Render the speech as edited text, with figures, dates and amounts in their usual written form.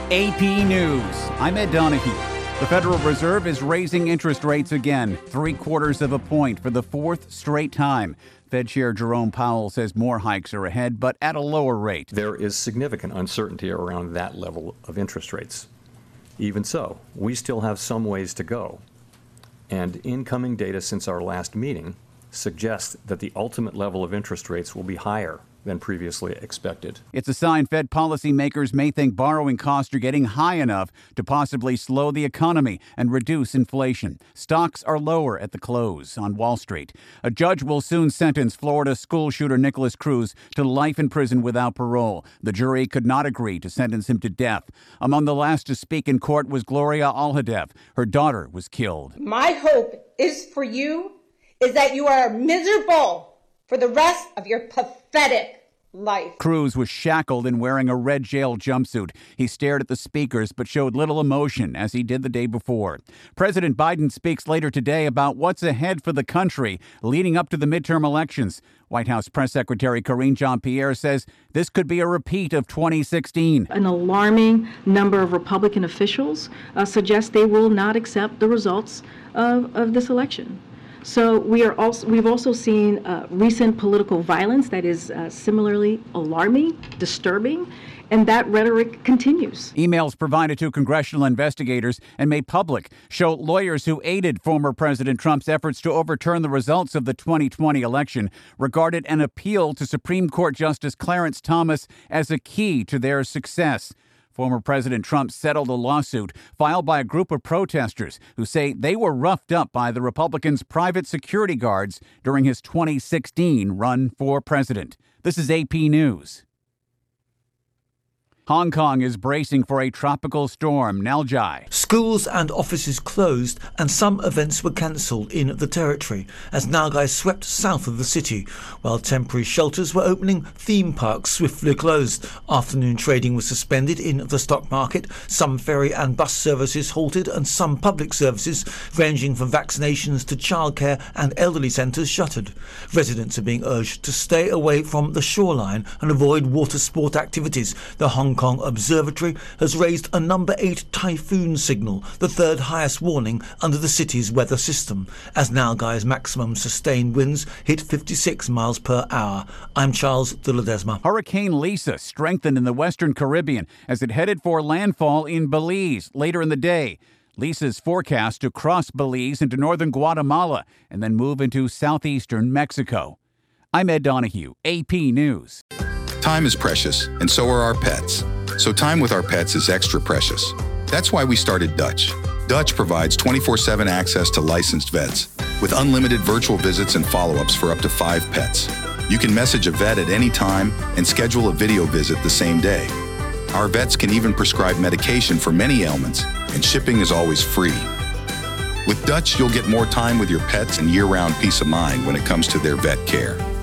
AP News. I'm Ed Donahue. The Federal Reserve is raising interest rates again, 0.75 of a point for the fourth straight time. Fed Chair Jerome Powell says more hikes are ahead, but at a lower rate. There is significant uncertainty around that level of interest rates. Even so, we still have some ways to go. And incoming data since our last meeting suggests that the ultimate level of interest rates will be higher than previously expected. It's a sign Fed policymakers may think borrowing costs are getting high enough to possibly slow the economy and reduce inflation. Stocks are lower at the close on Wall Street. A judge will soon sentence Florida school shooter Nicholas Cruz to life in prison without parole. The jury could not agree to sentence him to death. Among the last to speak in court was Gloria Alhadeff. Her daughter was killed. My hope is that you are miserable for the rest of your pathetic life. Cruz was shackled and wearing a red jail jumpsuit. He stared at the speakers but showed little emotion, as he did the day before. President Biden speaks later today about what's ahead for the country leading up to the midterm elections. White House Press Secretary Karine Jean-Pierre says this could be a repeat of 2016. An alarming number of Republican officials suggest they will not accept the results of this election. So we've also seen recent political violence that is similarly alarming, disturbing, and that rhetoric continues. Emails provided to congressional investigators and made public show lawyers who aided former President Trump's efforts to overturn the results of the 2020 election regarded an appeal to Supreme Court Justice Clarence Thomas as a key to their success. Former President Trump settled a lawsuit filed by a group of protesters who say they were roughed up by the Republicans' private security guards during his 2016 run for president. This is AP News. Hong Kong is bracing for a tropical storm, Nalgai. Schools and offices closed and some events were cancelled in the territory as Nalgai swept south of the city. While temporary shelters were opening, theme parks swiftly closed. Afternoon trading was suspended in the stock market. Some ferry and bus services halted and some public services, ranging from vaccinations to childcare and elderly centres, shuttered. Residents are being urged to stay away from the shoreline and avoid water sport activities. The Hong Kong Observatory has raised a number 8 typhoon signal, the third highest warning under the city's weather system, as Nalgai's maximum sustained winds hit 56 miles per hour. I'm Charles de Ledesma. Hurricane Lisa strengthened in the Western Caribbean as it headed for landfall in Belize later in the day. Lisa's forecast to cross Belize into northern Guatemala and then move into southeastern Mexico. I'm Ed Donahue, AP News. Time is precious, and so are our pets. So time with our pets is extra precious. That's why we started Dutch. Dutch provides 24/7 access to licensed vets, with unlimited virtual visits and follow-ups for up to 5 pets. You can message a vet at any time and schedule a video visit the same day. Our vets can even prescribe medication for many ailments, and shipping is always free. With Dutch, you'll get more time with your pets and year-round peace of mind when it comes to their vet care.